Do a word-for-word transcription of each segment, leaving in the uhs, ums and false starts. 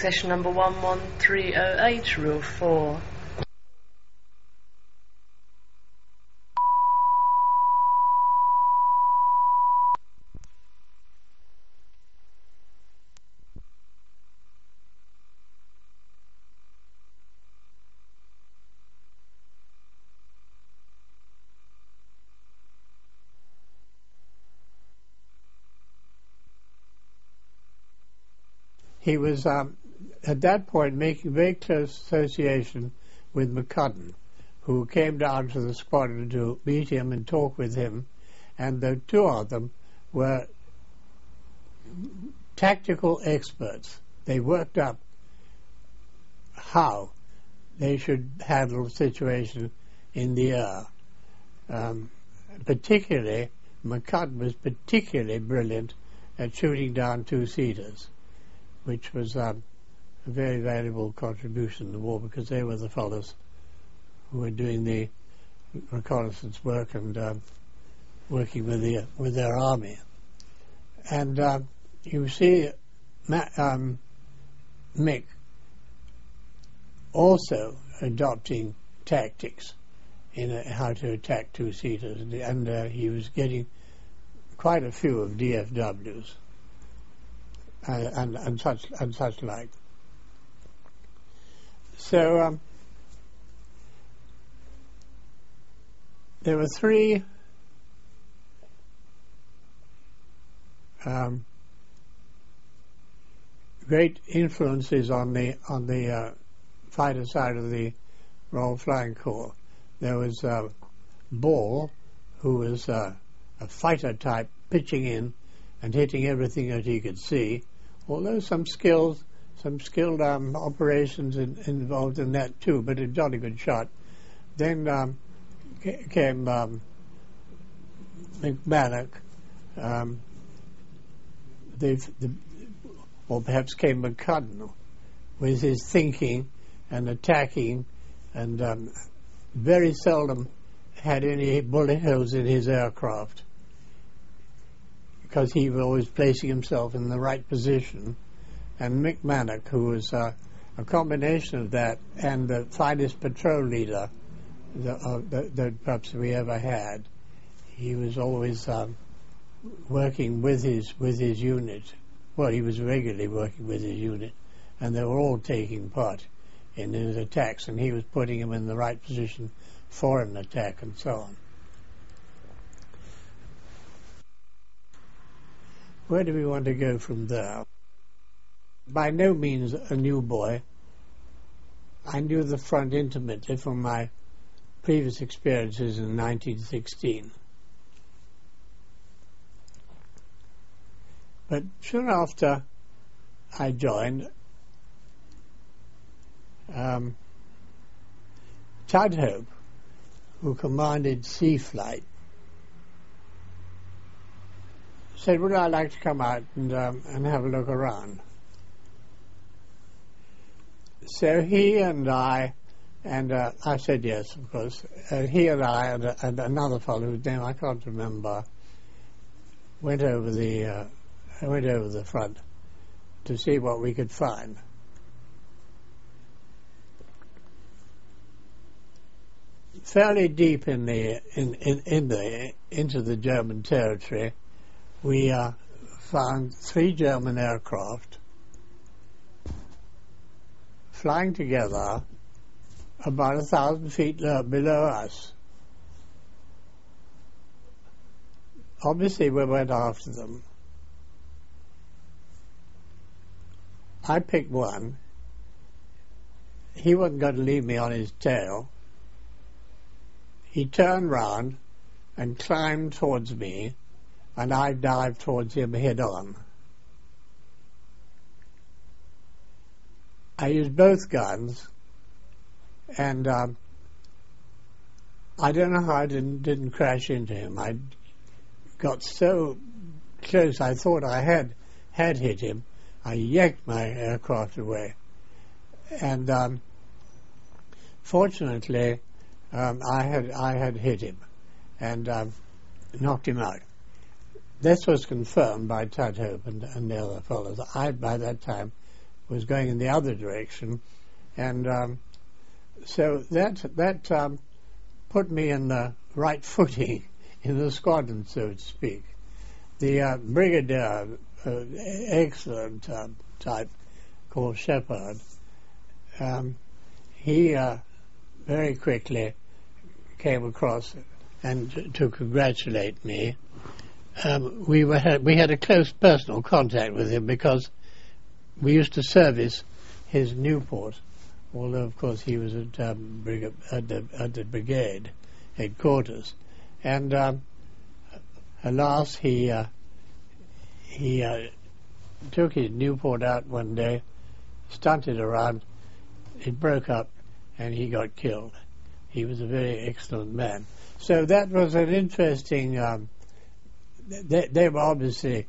session number one one three oh eight, rule four. He was, um, at that point, making very close association with McCudden, who came down to the squadron to meet him and talk with him, and the two of them were tactical experts. They worked up how they should handle the situation in the air. Um, particularly, McCudden was particularly brilliant at shooting down two-seaters, which was um, a very valuable contribution to the war, because they were the fellows who were doing the reconnaissance work and um, working with the with their army. And uh, you see Ma- um, Mick also adopting tactics in a, how to attack two-seaters, and uh, he was getting quite a few of D F Ws. Uh, and, and such and such like. So um, there were three um, great influences on the on the uh, fighter side of the Royal Flying Corps. There was uh, Ball, who was uh, a fighter type, pitching in and hitting everything that he could see. Although some skills, some skilled um, operations in, involved in that too, but a jolly good shot. Then um, ca- came um, McManus, um, the, the, or perhaps came McCudden, with his thinking and attacking, and um, very seldom had any bullet holes in his aircraft, because he was always placing himself in the right position. And McManus, who was uh, a combination of that and the finest patrol leader that, uh, that, that perhaps we ever had, he was always um, working with his with his unit. Well, he was regularly working with his unit, and they were all taking part in his attacks, and he was putting them in the right position for an attack and so on. Where do we want to go from there? By no means a new boy. I knew the front intimately from my previous experiences in nineteen sixteen. But soon after I joined, um, Tudhope, who commanded Sea Flight, said, would I like to come out and, um, and have a look around? So he and I, and uh, I said yes, of course, uh, he and I and, uh, and another fellow whose name I can't remember, went over the uh, went over the front to see what we could find. Fairly deep in the in, in, in the into the German territory, we uh, found three German aircraft flying together about a thousand feet uh, below us. Obviously, we went after them. I picked one. He wasn't going to leave me on his tail. He turned round and climbed towards me, and I dived towards him head on. I used both guns, and um, I don't know how I didn't, didn't crash into him. I got so close, I thought I had had hit him. I yanked my aircraft away, and um, fortunately, um, I had I had hit him and um, knocked him out. This was confirmed by Tudhope and, and the other fellows. I, by that time, was going in the other direction, and um, so that that um, put me in the right footing in the squadron, so to speak. The uh, brigadier, uh, excellent uh, type, called Shepard, um, he uh, very quickly came across and t- to congratulate me. Um, we were had, we had a close personal contact with him because we used to service his Newport, although of course he was at, um, brig- at, the, at the brigade headquarters. And um, alas, he uh, he uh, took his Newport out one day, stunted around, it broke up, and he got killed. He was a very excellent man. So that was an interesting. Um, they, they were obviously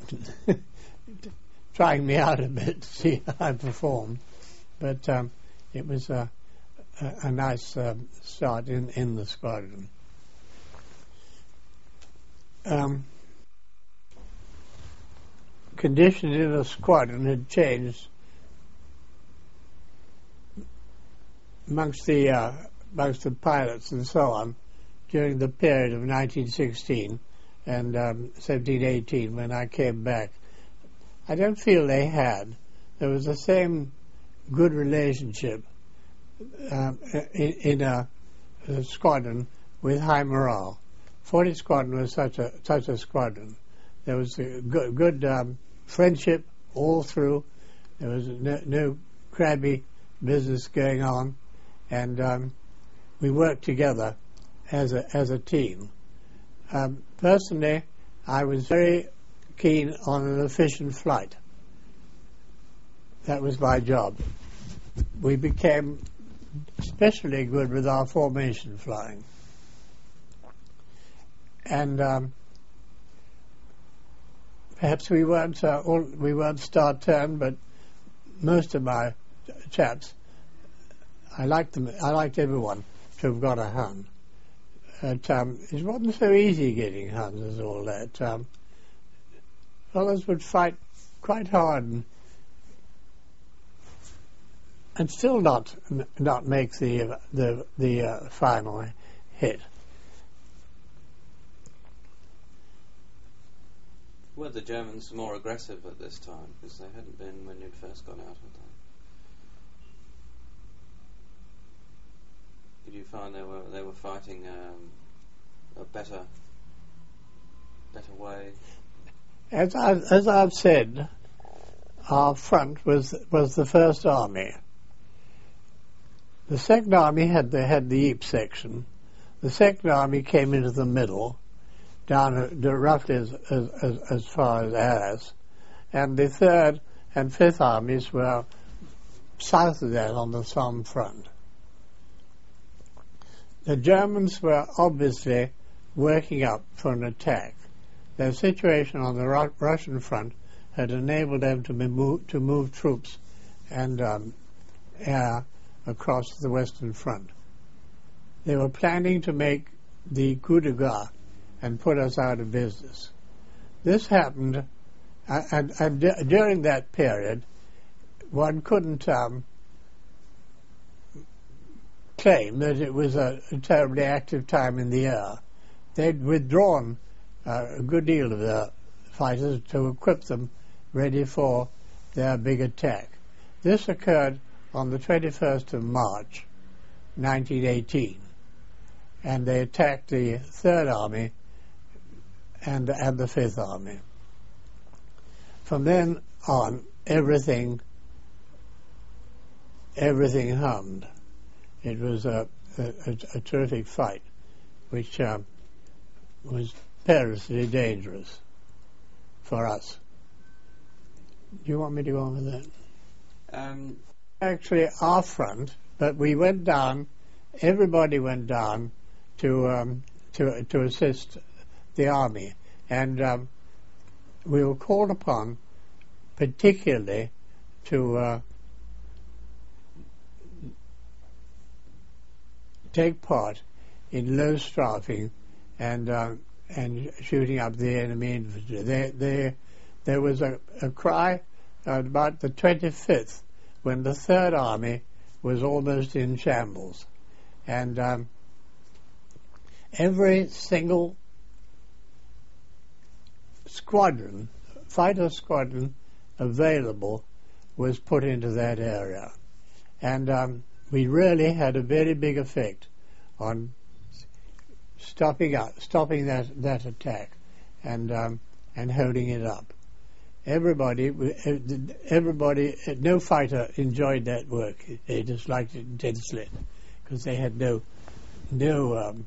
trying me out a bit to see how I performed, but um, it was a, a, a nice um, start in, in the squadron. Um, conditions in the squadron had changed amongst the uh, amongst the pilots and so on during the period of nineteen sixteen and um, seventeen eighteen when I came back. I don't feel they had. There was the same good relationship um, in, in a, a squadron with high morale. fortieth Squadron was such a such a squadron. There was a good, good um, friendship all through. There was no, no crabby business going on, and um, we worked together as a as a team. Um, personally, I was very keen on an efficient flight. That was my job. We became especially good with our formation flying. And um, perhaps we weren't uh, all, we weren't star turn, but most of my chaps, I liked them. I liked everyone to have got a Hun. But, um, it wasn't so easy getting Huns as all that. Um, fellows would fight quite hard and, and still not not make the the the uh, final hit. Were the Germans more aggressive at this time? Because they hadn't been when you'd first gone out, had they? Did you find they were they were fighting um, a better better way? As I as I've said, our front was was the First Army. The Second Army had the had the Ypres section. The Second Army came into the middle, down uh, roughly as, as, as, as far as Arras, and the Third and Fifth Armies were south of that on the Somme front. The Germans were obviously working up for an attack. Their situation on the Ru- Russian front had enabled them to, be move, to move troops and um, air across the Western Front. They were planning to make the coup de grace and put us out of business. This happened, uh, and, and d- during that period, one couldn't um, claim that it was a, a terribly active time in the air. They'd withdrawn uh, a good deal of their fighters to equip them ready for their big attack. This occurred on the twenty-first of March, nineteen eighteen, and they attacked the Third Army and, and the Fifth Army. From then on, everything everything hummed. It was a, a, a terrific fight, which uh, was perilously dangerous for us. Do you want me to go on with that? Um, Actually, our front, but we went down. Everybody went down to um, to to assist the army, and um, we were called upon, particularly, to uh, take part in low strafing and uh, and shooting up the enemy infantry. There, there, there was a, a cry uh, about the twenty-fifth, when the Third Army was almost in shambles. And um, every single squadron, fighter squadron available was put into that area. And um, we really had a very big effect on stopping up, stopping that, that attack and um, and holding it up. Everybody, everybody, no fighter enjoyed that work. They disliked it intensely because they had no no um,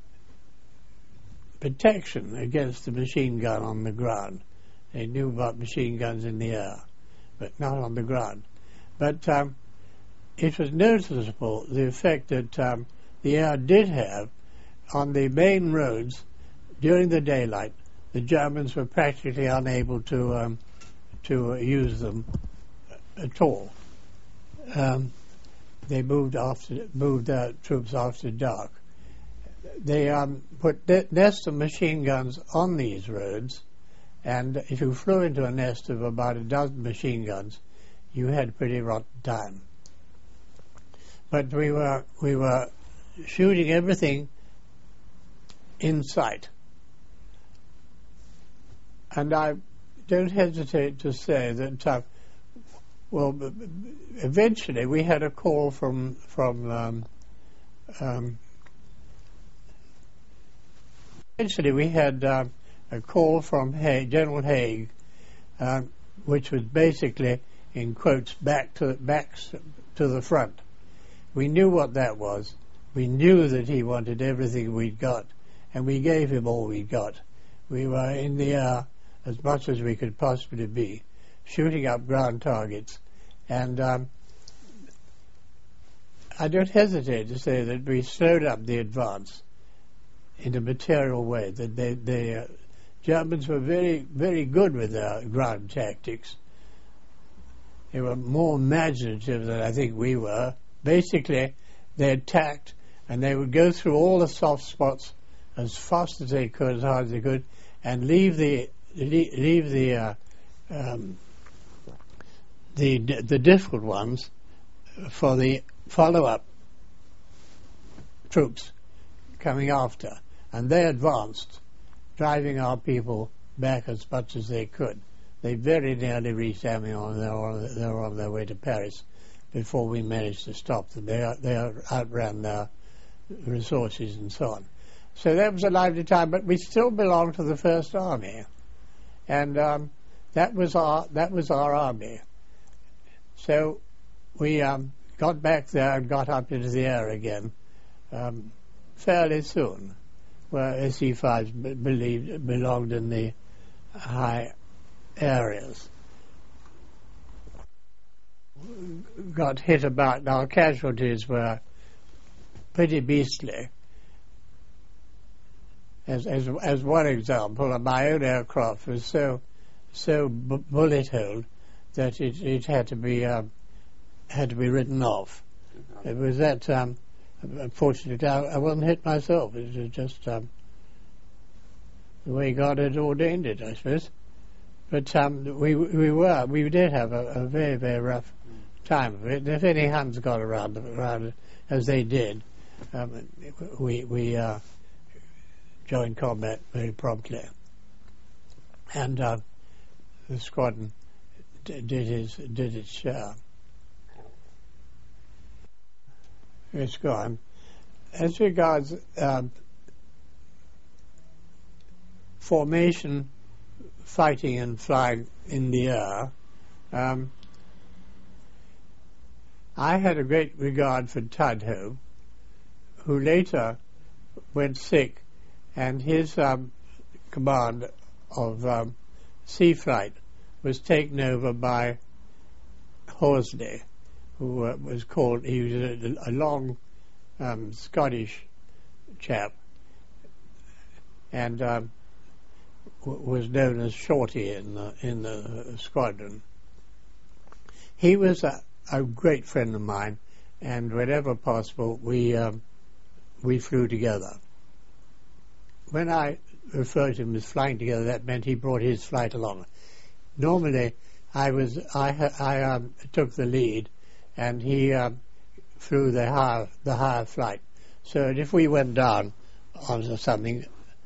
protection against the machine gun on the ground. They knew about machine guns in the air, but not on the ground. But um, it was noticeable the effect that um, the air did have on the main roads during the daylight. The Germans were practically unable to um, to use them at all. Um, they moved after moved their troops after dark. They um, put ne- nests of machine guns on these roads, and if you flew into a nest of about a dozen machine guns, you had a pretty rotten time. But we were we were shooting everything in sight. And I don't hesitate to say that, uh, well, eventually we had a call from from um, um, eventually we had uh, a call from Haig, General Haig, uh, which was basically, in quotes, back to back to the front. We knew what that was. We knew that he wanted everything we'd got, and we gave him all we got. We were in the air as much as we could possibly be, shooting up ground targets. And um, I don't hesitate to say that we slowed up the advance in a material way. That they, the uh, Germans were very, very good with their ground tactics. They were more imaginative than I think we were. Basically, they attacked, and they would go through all the soft spots as fast as they could, as hard as they could, and leave the leave the uh, um, the the difficult ones for the follow-up troops coming after, and they advanced, driving our people back as much as they could. They very nearly reached Amiens. They were on, they were on their way to Paris before we managed to stop them. They they outran their resources and so on. So that was a lively time, but we still belonged to the First Army, and um, that was our that was our army. So we um, got back there and got up into the air again um, fairly soon, where S E fives b- believed belonged in the high areas. Got hit about, and our casualties were pretty beastly. As, as as one example, my own aircraft was so so b- bullet holed that it, it had to be um, had to be written off. It was that um, unfortunately I, I wasn't hit myself. It was just um, the way God had ordained it, I suppose. But um, we we were we did have a, a very very rough time of it. And if any Huns got around around it, as they did, um, we we. Uh, joined combat very promptly, and uh, the squadron d- did his did its share. It's gone. As regards um, formation, fighting and flying in the air, um, I had a great regard for Tudhope, who later went sick, and his um, command of um, sea flight was taken over by Horsley, who uh, was called, he was a, a long um, Scottish chap, and um, w- was known as Shorty in the, in the squadron. He was a, a great friend of mine, and whenever possible, we um, we flew together. When I referred to him as flying together, that meant he brought his flight along. Normally, I was I ha- I um, took the lead, and he um, flew the higher the higher flight. So if we went down onto something,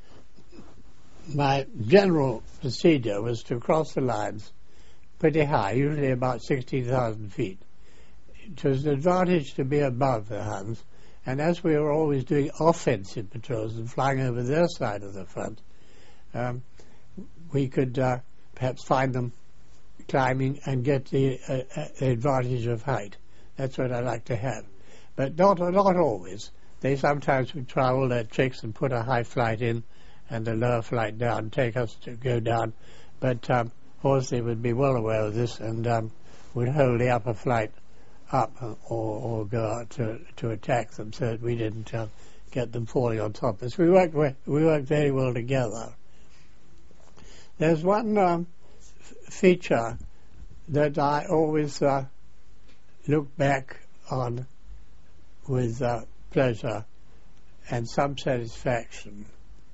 my general procedure was to cross the lines pretty high, usually about sixteen thousand feet. It was an advantage to be above the Huns, and as we were always doing offensive patrols and flying over their side of the front, um, we could uh, perhaps find them climbing and get the uh, uh, advantage of height. That's what I like to have. But not not always. They sometimes would try all their tricks and put a high flight in and a lower flight down, take us to go down. But um, of course they would be well aware of this and um, would hold the upper flight up or, or go out to, to attack them so that we didn't uh, get them falling on top of us. We worked, we worked very well together. There's one um, f- feature that I always uh, look back on with uh, pleasure and some satisfaction.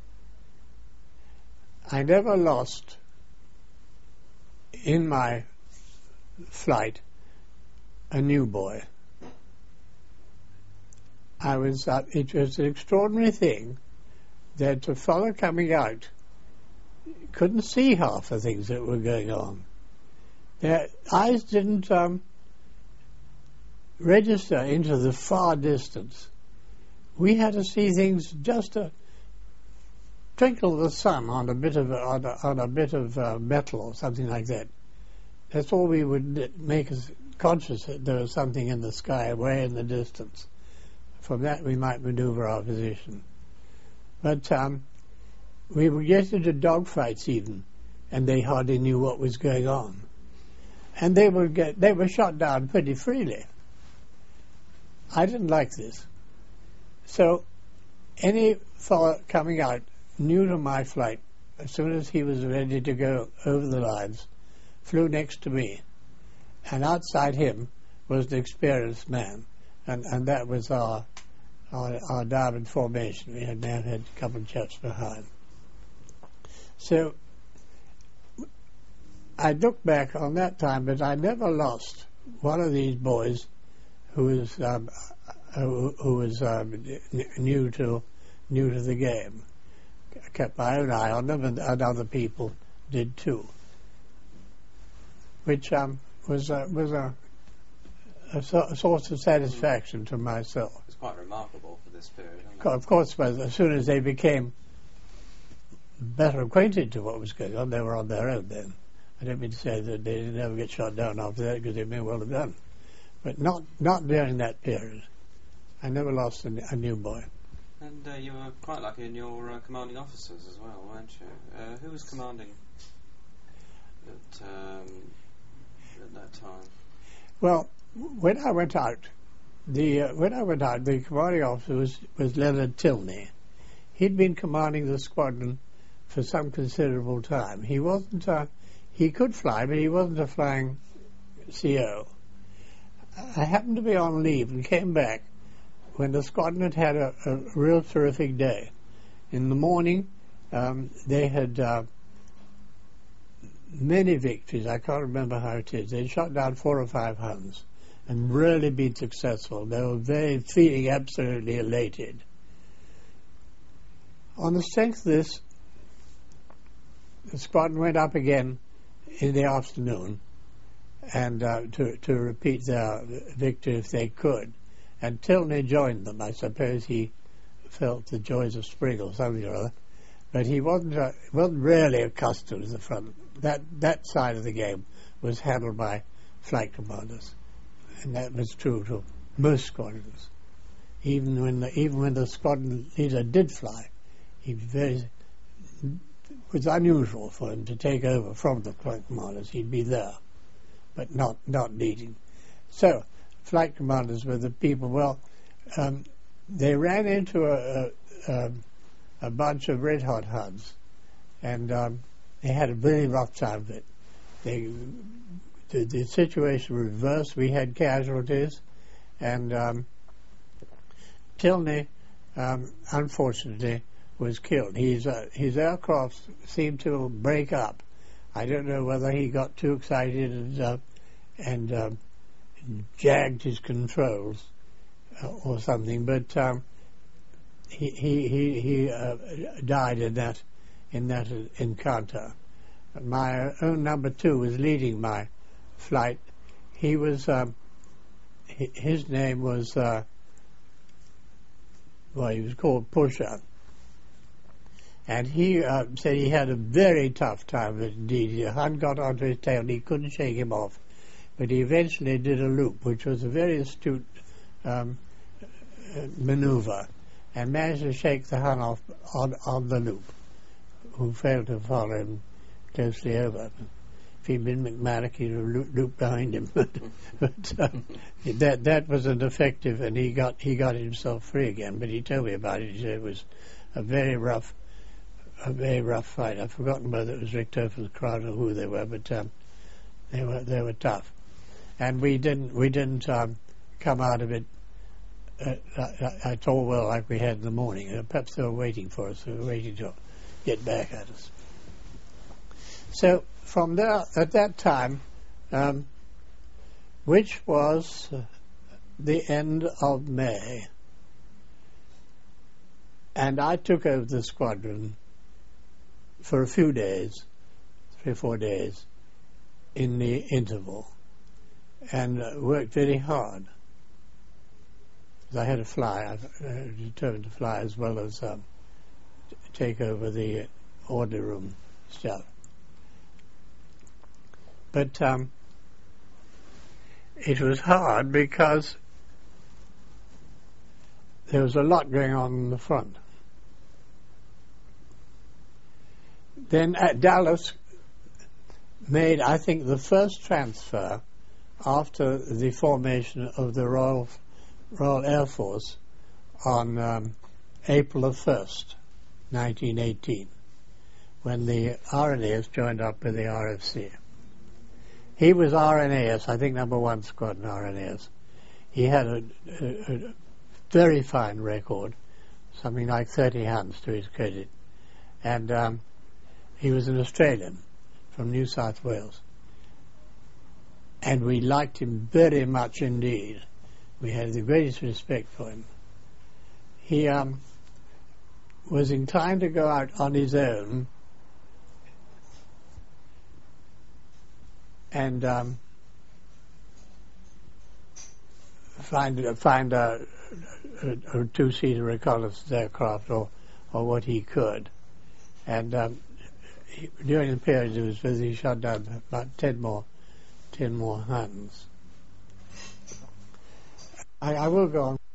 I never lost in my flight a new boy. I was uh, it was an extraordinary thing that a fellow coming out couldn't see half the things that were going on. Their eyes didn't um, register into the far distance. We had to see things just a twinkle of the sun on a bit of on a, on a bit of uh, metal or something like that. That's all we would make us conscious that there was something in the sky way in the distance. From that we might maneuver our position. But um, we would get into dogfights even, and they hardly knew what was going on. And they would get they were shot down pretty freely. I didn't like this. So any fellow coming out new to my flight, as soon as he was ready to go over the lines, flew next to me. And outside him was the experienced man. And, and that was our, our our diamond formation. We had now had a couple of chaps behind. So I look back on that time, but I never lost one of these boys who was um, who, who was um, n- new to new to the game. I kept my own eye on them, and, and other people did too, which um, was uh, was a, a, so, a source of satisfaction to myself. It's quite remarkable for this period, isn't it? Of course, but as soon as they became better acquainted to what was going on, they were on their own then. I don't mean to say that they didn't ever get shot down after that, because they may well have done. But not not during that period. I never lost a, a new boy. And uh, you were quite lucky in your uh, commanding officers as well, weren't you? Uh, who was commanding at, um, at that time? Well, when I went out, the uh, when I went out, the commanding officer was, was Leonard Tilney. He'd been commanding the squadron for some considerable time. He wasn't. Uh, he could fly, but he wasn't a flying C O. I happened to be on leave and came back when the squadron had had a, a real terrific day. In the morning, um, they had uh, many victories. I can't remember how it is. They shot down four or five Huns and really been successful. They were very feeling absolutely elated. On the strength of this, the squadron went up again in the afternoon and uh, to, to repeat their victory if they could. And Tilney joined them. I suppose he felt the joys of spring or something or other. But he wasn't uh, wasn't really accustomed to the front. That that side of the game was handled by flight commanders, and that was true to most squadrons. Even when the, even when the squadron leader did fly, he was very it was unusual for him to take over from the flight commanders. He'd be there, but not not leading. So flight commanders were the people. Well, um, they ran into a, a, a, a bunch of red hot Huns, and um, they had a very rough time of it. They, the, the situation reversed. We had casualties, and um, Tilney, um, unfortunately, was killed. His uh, his aircraft seemed to break up. I don't know whether he got too excited and, uh, and um, jagged his controls uh, or something, but um, he he he, he uh, died in that in that encounter. My own number two was leading my flight. He was um, his name was uh, well, he was called Pusher. And he uh, said he had a very tough time indeed. The Hun got onto his tail and he couldn't shake him off. But he eventually did a loop, which was a very astute um, maneuver, and managed to shake the Hun off on, on the loop, who failed to follow him closely over. If he'd been McManus, he'd have looped loop behind him. but but uh, that that wasn't effective, and he got he got himself free again. But he told me about it. He said it was a very rough a very rough fight. I've forgotten whether it was Richthofen's crowd or who they were, but um, they were they were tough, and we didn't we didn't um, come out of it uh, at all well like we had in the morning. Uh, perhaps they were waiting for us. They were waiting to get back at us. So from there, at that time, um, which was uh, the end of May, and I took over the squadron for a few days, three or four days, in the interval, and uh, worked very hard. I had to fly. I uh, determined to fly as well as um, t- take over the order room stuff. But um, it was hard because there was a lot going on in the front. Then at Dallas made, I think, the first transfer after the formation of the Royal Royal Air Force on um, April the first, nineteen eighteen, when the R N A S joined up with the R F C. He was R N A S, I think number one squadron R N A S. He had a, a, a very fine record, something like thirty Huns to his credit. And um, he was an Australian from New South Wales. And we liked him very much indeed. We had the greatest respect for him. He um, was inclined to go out on his own and um, find find a, a, a two-seater reconnaissance aircraft or or what he could. And um, he, during the period he was busy, he shot down about ten more ten more Huns. I, I will go on.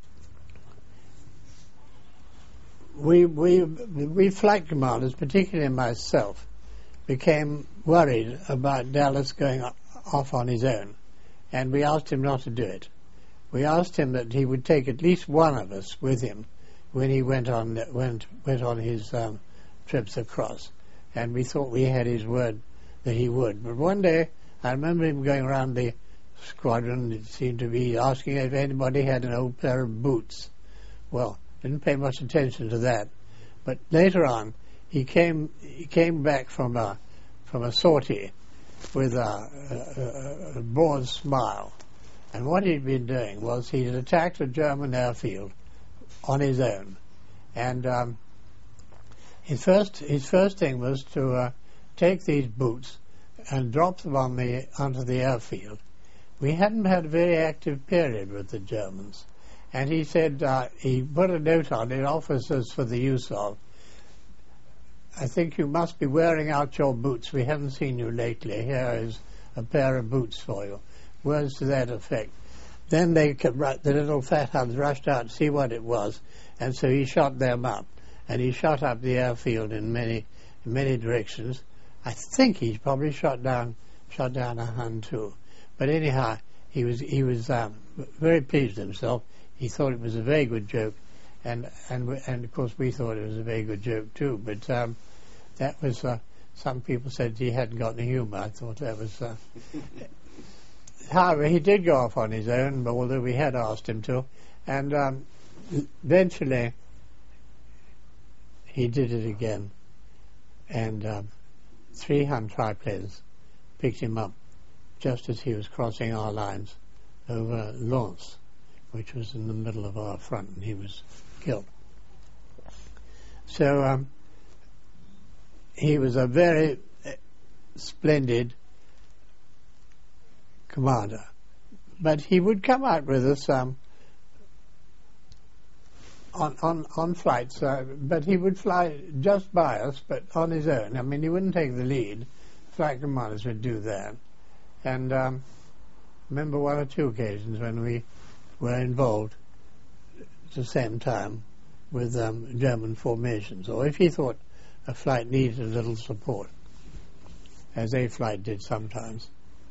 We we we flight commanders, particularly myself, became worried about Dallas going off on his own, and we asked him not to do it. We asked him that he would take at least one of us with him when he went on went went on his um, trips across, and we thought we had his word that he would. But one day, I remember him going around the squadron. It seemed to be asking if anybody had an old pair of boots. Well, didn't pay much attention to that. But later on, he came he came back from a from a sortie with a, a, a broad smile, and what he'd been doing was he had attacked a German airfield on his own, and um, his first his first thing was to uh, take these boots and drop them on the onto the airfield. We hadn't had a very active period with the Germans, and he said uh, he put a note on it, officers for the use of. I think you must be wearing out your boots. We haven't seen you lately. Here is a pair of boots for you. Words to that effect. Then they could, the little fat Huns rushed out to see what it was, and so he shot them up. And he shot up the airfield in many, in many directions. I think he's probably shot down, shot down a Hun too. But anyhow, he was he was um, very pleased with himself. He thought it was a very good joke. And and and of course we thought it was a very good joke too. But um, that was uh, some people said he hadn't got any humour. I thought that was. Uh, however, he did go off on his own, although we had asked him to, and um, eventually he did it again, and um, three Hun triplanes picked him up just as he was crossing our lines over Lens, which was in the middle of our front, and he was killed. So um, he was a very uh, splendid commander. But he would come out with us um, on, on, on flights, uh, but he would fly just by us, but on his own. I mean, he wouldn't take the lead. Flight commanders would do that. And um, remember one or two occasions when we were involved at the same time with um, German formations, or if he thought a flight needed a little support, as a flight did sometimes.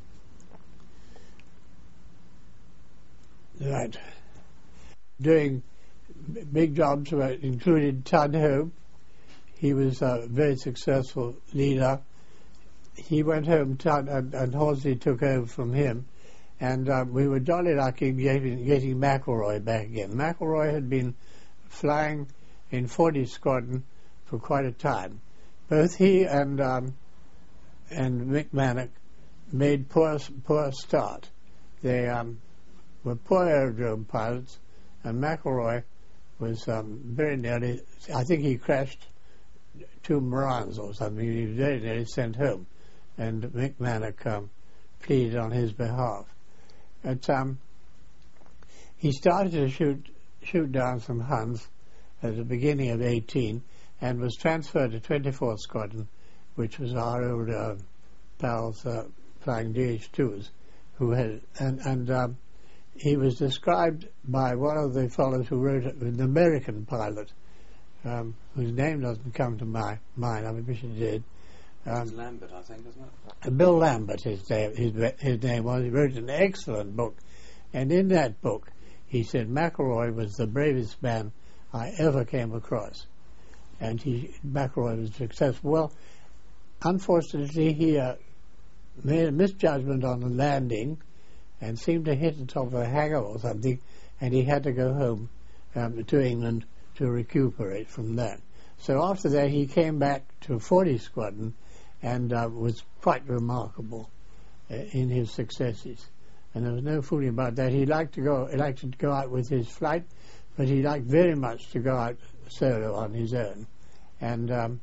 Right. Doing b- big jobs were included Todd Hope. He was a very successful leader. He went home, Todd, and, and Horsley took over from him, and uh, we were jolly lucky getting, getting McElroy back again. McElroy had been flying in forty Squadron for quite a time. Both he and um, and McManus made poor poor start. They um, were poor aerodrome pilots, and McElroy was um, very nearly, I think he crashed two Morans or something. He was very nearly sent home, and McManus um, pleaded on his behalf. But um, he started to shoot shoot down some Huns at the beginning of eighteen, and was transferred to twenty-fourth Squadron, which was our old uh, pals uh, flying D H twos, who had and and um, he was described by one of the fellows who wrote it, an American pilot, um, whose name doesn't come to my mind. I wish it did. Um, It's Lambert, I think, isn't it? Bill Lambert, his name, his, his name was. He wrote an excellent book, and in that book, he said McElroy was the bravest man I ever came across, and he McElroy was successful. Well, unfortunately, he uh, made a misjudgment on the landing and seemed to hit the top of a hangar or something, and he had to go home um, to England to recuperate from that. So after that, he came back to forty Squadron and uh, was quite remarkable uh, in his successes. And there was no fooling about that. He liked to go, he liked to go out with his flight, but he liked very much to go out solo on his own. And um,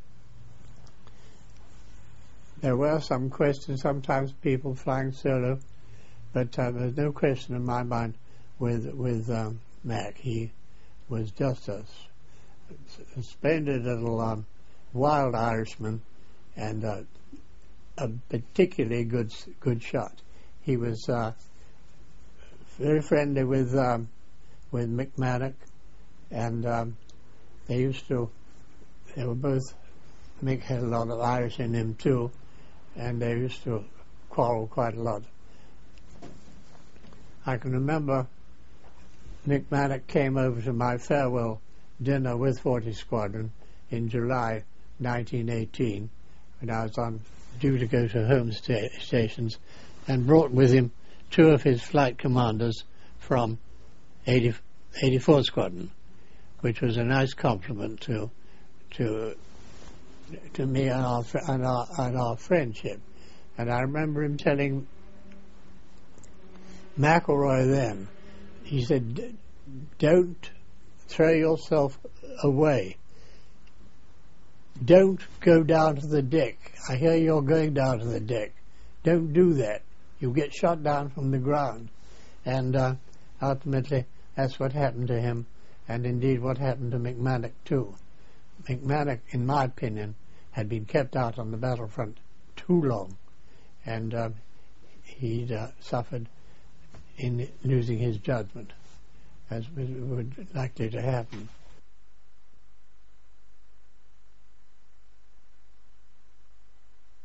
there were some questions, sometimes people flying solo, but uh, there's no question in my mind with with um, Mac. He was just a, a splendid little um, wild Irishman, and uh, a particularly good good shot. He was uh, very friendly with um, with McManus, and um, they used to. They were both. Mick had a lot of Irish in him too, and they used to quarrel quite a lot. I can remember McManus came over to my farewell dinner with forty Squadron in July nineteen eighteen, when I was on due to go to home sta- stations, and brought with him two of his flight commanders from eighty, eighty-fourth Squadron, which was a nice compliment to to to me and our, and our and our friendship. And I remember him telling McElroy then, he said, "Don't throw yourself away. Don't go down to the deck. I hear you're going down to the deck. Don't do that. You'll get shot down from the ground." And uh, ultimately, that's what happened to him, and indeed what happened to McManus too. McManus, in my opinion, had been kept out on the battlefront too long, and uh, he'd uh, suffered in losing his judgment, as was likely to happen.